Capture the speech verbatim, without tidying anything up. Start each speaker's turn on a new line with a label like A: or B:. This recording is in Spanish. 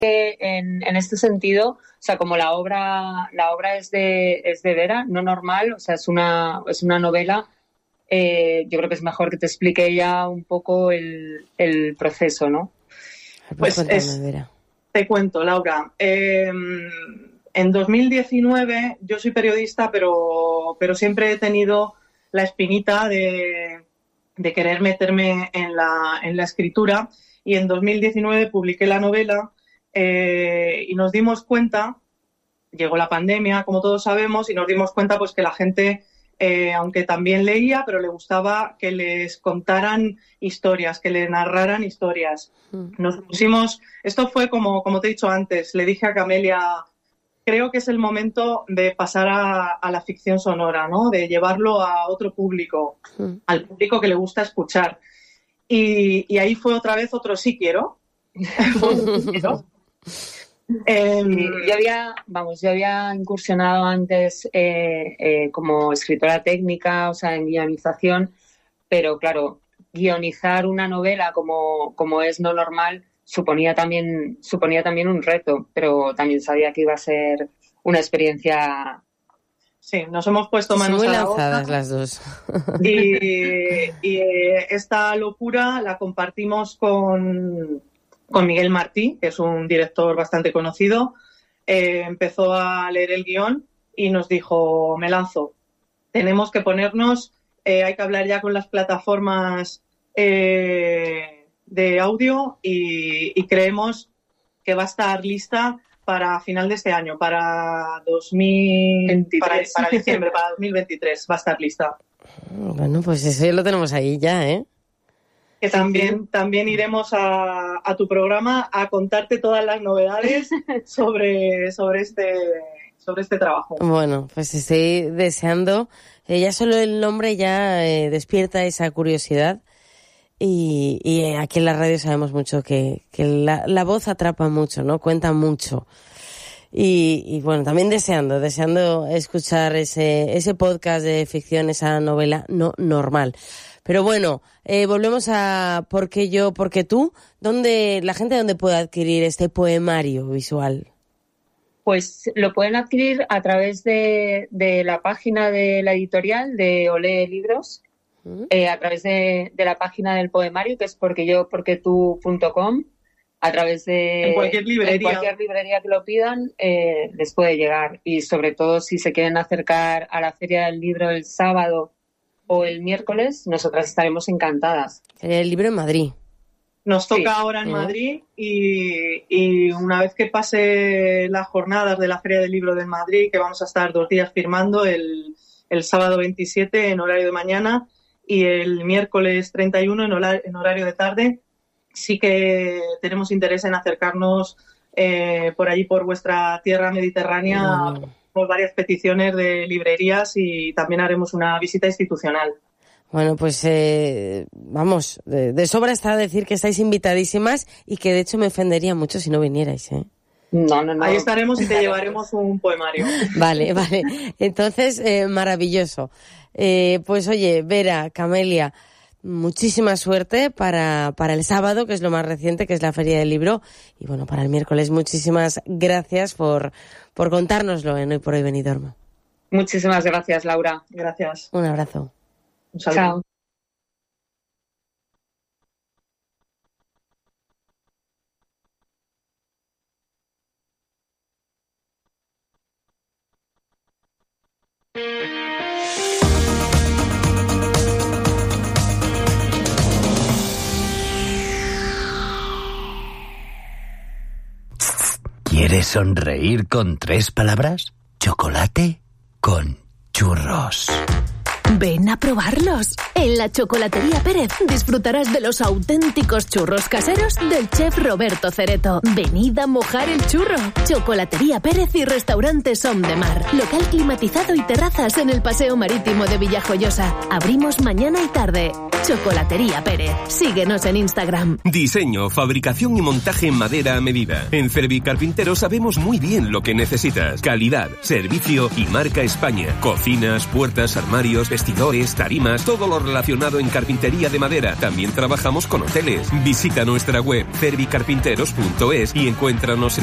A: que en, en este sentido, o sea, como la obra, la obra es de, es de Vera, no normal, o sea, es una, es una novela, eh, yo creo que es mejor que te explique ella un poco el, el proceso, ¿no?
B: Pues es, te cuento, Laura. Eh, en dos mil diecinueve, yo soy periodista, pero, pero siempre he tenido la espinita de, de querer meterme en la, en la escritura, y en dos mil diecinueve publiqué la novela. Eh, y nos dimos cuenta, llegó la pandemia, como todos sabemos, y nos dimos cuenta pues que la gente, eh, aunque también leía, pero le gustaba que les contaran historias, que le narraran historias. Mm. Nos pusimos, esto fue como, como te he dicho antes, le dije a Camelia, creo que es el momento de pasar a, a la ficción sonora, ¿no? De llevarlo a otro público, mm. al público que le gusta escuchar. Y, y ahí fue otra vez otro sí quiero. sí quiero.
A: Eh, yo había, vamos, yo había incursionado antes eh, eh, como escritora técnica, o sea, en guionización, pero claro, guionizar una novela como, como es No Normal suponía también, suponía también un reto, pero también sabía que iba a ser una experiencia.
B: Sí, nos hemos puesto manos
C: muy
B: a la
C: lanzadas
B: obra.
C: Las dos.
B: Y, y eh, esta locura la compartimos con con Miguel Martí, que es un director bastante conocido. Eh, empezó a leer el guión y nos dijo, me lanzo, tenemos que ponernos, eh, hay que hablar ya con las plataformas eh, de audio y, y creemos que va a estar lista para final de este año, para dos mil para, para diciembre, para dos mil veintitrés va a estar lista.
C: Bueno, pues eso ya lo tenemos ahí ya, ¿eh?
B: Que también, también iremos a, a tu programa a contarte todas las novedades sobre, sobre, este, sobre este trabajo.
C: Bueno, pues estoy deseando. Eh, ya solo el nombre ya eh, despierta esa curiosidad. Y, y aquí en la radio sabemos mucho que, que la, la voz atrapa mucho, ¿no? Cuenta mucho. Y, y bueno, también deseando, deseando escuchar ese, ese podcast de ficción, esa novela no normal. Pero bueno, eh, volvemos a ¿Por qué yo, por qué tú? ¿Dónde la gente dónde puede adquirir este poemario visual?
A: Pues lo pueden adquirir a través de, de la página de la editorial de Olé Libros, ¿Mm? eh, a través de, de la página del poemario, que es porque yo, porque tú punto com, a través de
B: en cualquier librería,
A: en cualquier librería que lo pidan, eh, les puede llegar. Y sobre todo si se quieren acercar a la Feria del Libro el sábado o el miércoles, nosotras estaremos encantadas.
C: El libro en Madrid.
B: Nos toca
A: sí.
B: ahora en
C: ¿Eh?
B: Madrid y, y una vez que pase las jornadas de la Feria del Libro de Madrid, que vamos a estar dos días firmando, el, el sábado veintisiete en horario de mañana y el miércoles treinta y uno en horario, en horario de tarde, sí que tenemos interés en acercarnos eh, por allí, por vuestra tierra mediterránea, mm. por varias peticiones de librerías y también haremos una visita institucional.
C: Bueno, pues eh, vamos, de, de sobra está decir que estáis invitadísimas y que de hecho me ofendería mucho si no vinierais, ¿eh?
A: No, no, no.
B: Ahí estaremos y te llevaremos un poemario.
C: Vale, vale. Entonces, eh, maravilloso. Eh, pues oye, Vera, Camelia, muchísima suerte para, para el sábado, que es lo más reciente, que es la Feria del Libro. Y bueno, para el miércoles, muchísimas gracias por, por contárnoslo en Hoy por Hoy Benidorm.
A: Muchísimas gracias, Laura.
B: Gracias.
C: Un abrazo.
B: Un saludo.
A: Chao.
D: ¿Quieres sonreír con tres palabras? Chocolate con churros.
E: Ven a probarlos. En la Chocolatería Pérez disfrutarás de los auténticos churros caseros del chef Roberto Cereto. Venid a mojar el churro. Chocolatería Pérez y Restaurante Som de Mar. Local climatizado y terrazas en el Paseo Marítimo de Villajoyosa. Abrimos mañana y tarde. Chocolatería Pérez. Síguenos en Instagram.
F: Diseño, fabricación y montaje en madera a medida. En Cervi Carpintero sabemos muy bien lo que necesitas. Calidad, servicio y marca España. Cocinas, puertas, armarios, vestidores, tarimas, todo lo relacionado en carpintería de madera. También trabajamos con hoteles. Visita nuestra web cervicarpinteros punto es y encuéntranos en